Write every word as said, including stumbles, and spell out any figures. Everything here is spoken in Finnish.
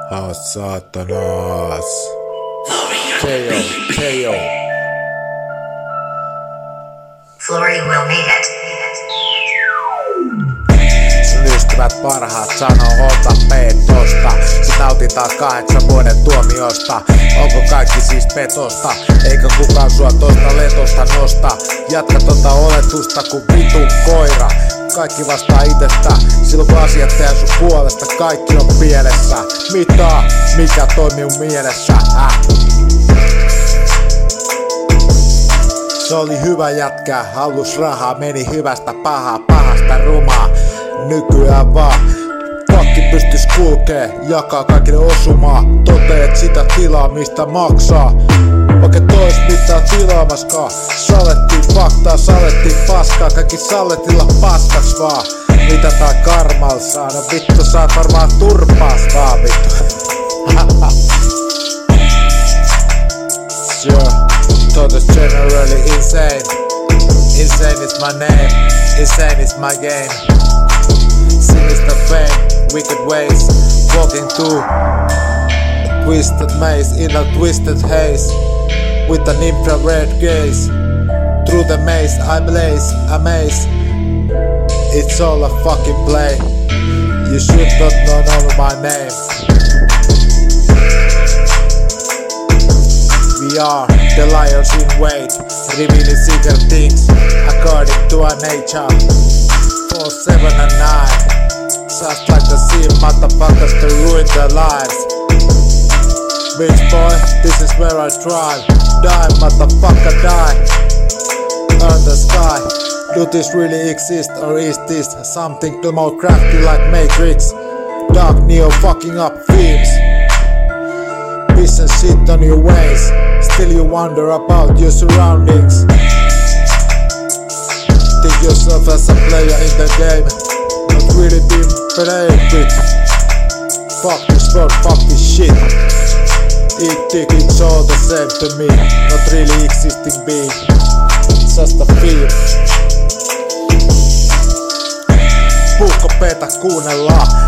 Haas saatanas. K O, K O. Flory will make it. Sun ystävät parhaat sanoo ota petosta. Sit nautitaan kahdeksan vuoden tuomiosta. Onko kaikki siis petosta? Eikä kukaan sua toista letosta nosta. Jatka tota oletusta ku vitun koira. Kaikki vastaa itestä, silloin kun asiat tehdään sun puolesta, kaikki on pielessä. Mitä? Mikä toimii mun mielessä? Äh. Se oli hyvä jätkä, halus rahaa, meni hyvästä pahaa, pahasta rumaa. Nykyään vaan pakki pystys kulkee, jakaa kaikille osumaa. Toteet sitä tilaa mistä maksaa, vaikka tois mitään tilaamaskaan. Salettiin faktaa, salettiin paskaa, kaikki saletilla paskas vaan. Mitä tää karmal saa, no vittu saat varmaan turpaas vaan vittu. Sure, totus generally insane. Insane is my name, insane is my game. Sinister fame, wicked ways, walking through twisted maze in a twisted haze, with an infrared gaze. Through the maze I blaze, amaze. It's all a fucking play. You should not know my name. We are the lions in wait, revealing secret things according to our nature. Four, seven and nine, just like the sea motherfuckers to ruin their lives. Bitch boy, this is where I thrive. Die motherfucker, die. Earth the sky. Do this really exist, or is this something too more crafty like Matrix? Dark Neo fucking up themes. Piss and shit on your ways. Still you wonder about your surroundings. Think yourself as a player in the game, not really being played with. Fuck this world, fuck this shit. Eat dick, it's all the same to me. Not really existing being, just a feel. Puukko petä kuunnellaan,